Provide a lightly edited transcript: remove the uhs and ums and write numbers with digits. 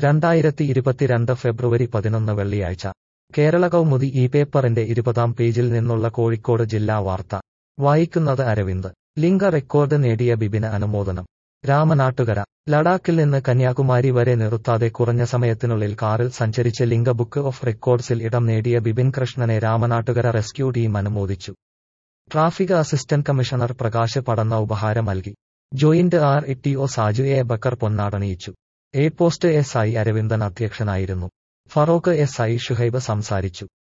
2022 ഫെബ്രുവരി 11 വെള്ളിയാഴ്ച കേരള കൗമുദി ഈ പേപ്പറിന്റെ 20-ാം പേജിൽ നിന്നുള്ള കോഴിക്കോട് ജില്ലാ വാർത്ത വായിക്കുന്നത് അരവിന്ദ്. ലിംഗ റെക്കോർഡ് നേടിയ ബിബിന് അനുമോദനം. രാമനാട്ടുകര. ലഡാക്കിൽ നിന്ന് കന്യാകുമാരി വരെ നിർത്താതെ കുറഞ്ഞ സമയത്തിനുള്ളിൽ കാറിൽ സഞ്ചരിച്ച് ലിംഗ ബുക്ക് ഓഫ് റെക്കോർഡ്സിൽ ഇടം നേടിയ ബിബിൻ കൃഷ്ണനെ രാമനാട്ടുകര റെസ്ക്യൂ ടീം അനുമോദിച്ചു. Traffic assistant commissioner Prakash Padanna ഉപഹാരം നൽകി. Joint RTO Saju A Bakkar പൊന്നാടണിയിച്ചു. എ പോസ്റ്റ് SI അരവിന്ദൻ അധ്യക്ഷനായിരുന്നു. ഫറോക്ക് SI ഷുഹൈബ് സംസാരിച്ചു.